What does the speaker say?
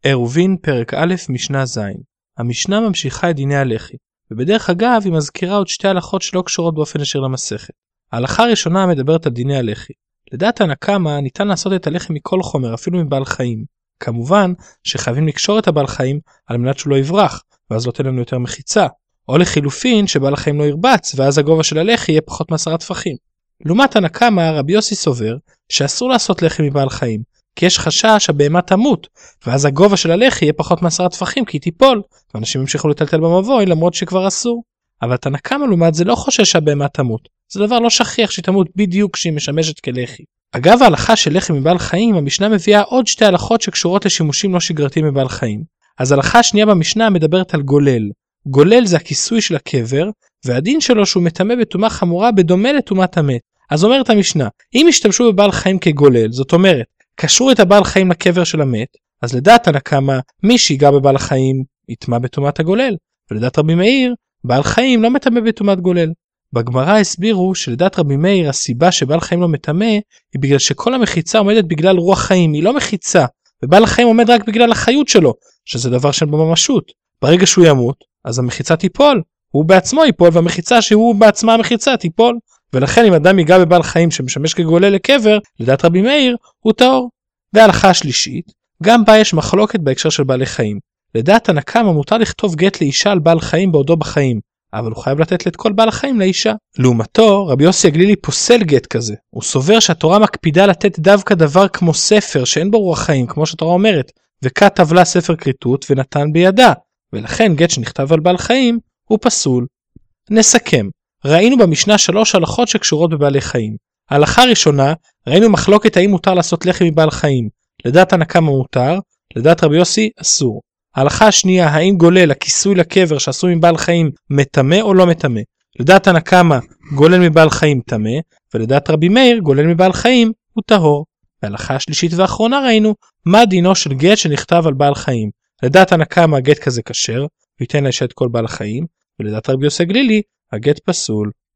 עירובין פרק א' משנה ז'. המשנה ממשיכה את דיני הלחי, ובדרך אגב היא מזכירה עוד שתי הלכות שלא קשורות באופן ישיר למסכת. ההלכה הראשונה מדברת על דיני הלחי. לדעת תנא קמא ניתן לעשות את הלחי מכל חומר, אפילו מבעל חיים. כמובן שחייבים לקשור את הבעל חיים על מנת שהוא לא יברח, ואז לא תן לנו יותר מחיצה. או לחילופין שבעל החיים לא ירבץ, ואז הגובה של הלחי יהיה פחות מ10 טפחים. לעומת תנא קמא, רבי יוסי סובר שאסור לעשות לחי מבעל חיים, כי יש חשש שהבהמה תמות, ואז הגובה של הלחי יהיה פחות מ10 טפחים כי היא תיפול, ואנשים ימשיכו לטלטל במבוי למרות שכבר אסור. אבל תנא קמא לעומת זה לא חושש שהבהמה תמות. זה דבר לא שכיח שהיא תמות בדיוק כשהיא משמשת כלחי. אגב ההלכה של לחי מבעל חיים, המשנה מביאה עוד שתי הלכות שקשורות לשימושים לא שגרתיים מבעל חיים. אז ההלכה השנייה במשנה מדברת על גולל. גולל זה הכיסוי של הקבר, והדין שלו שהוא מטמא בטומאה חמורה בדומה לטומאת המת. אז אומרת המשנה, אם השתמשו בבעל חיים כגולל, זאת אומרת, קשרו את הבעל חיים לקבר של המת, אז לדעת תנא קמא, מי שיגע בבעל החיים יטמא בטומאת הגולל, ולדעת רבי מאיר, בעל חיים לא מטמא בטומאת גולל. בגמרא הסבירו שלדעת רבי מאיר הסיבה שבעל חיים לא מטמא היא בגלל שכל המחיצה עומדת בגלל רוח חיים, היא לא מחיצה, ובעל החיים עומד רק בגלל החיות שלו, שזה דבר של ממשות. ברגע שהוא ימות, אז המחיצה תיפול, הוא בעצמו ייפול, והמחיצה שהוא בעצמה המחיצה תיפול. ולכן אם אדם ייגע בבעל חיים שמשמש כגולל לקבר, לדעת רבי מאיר, הוא טהור. וההלכה השלישית, גם בה יש מחלוקת בהקשר של בעלי חיים. לדעת תנא קמא מותר לכתוב גט לאישה על בעל חיים בעודו בחיים, אבל הוא חייב לתת את כל בעל החיים לאישה. לעומתו, רבי יוסי הגלילי פוסל גט כזה. הוא סובר שהתורה מקפידה לתת דווקא דבר כמו ספר שאין בו רוח חיים, כמו שהתורה אומרת, וכתב לה ספר כריתות ונתן בידה. ולכן גט שנכתב על בעל חיים הוא פסול. נסכם. ראינו במשנה 3 הלכות שקשורות בבעלי חיים. ההלכה הראשונה, ראינו מחלוקת האם מותר לעשות לחי מבעל חיים. לדעת תנא קמא מותר, לדעת רבי יוסי אסור. ההלכה השנייה, האם גולל הכיסוי לקבר שעשוי מבעל חיים מטמא או לא מטמא. לדעת תנא קמא גולל מבעל חיים טמא, ולדעת רבי מאיר גולל מבעל חיים הוא טהור. בהלכה השלישית והאחרונה ראינו מה דינו של גט שנכתב על בעל חיים. לדעת תנא קמא גט כזה כשר, וייתן לאישה את כל בעל החיים, ולדעת רבי יוסי הגלילי הגט פסול.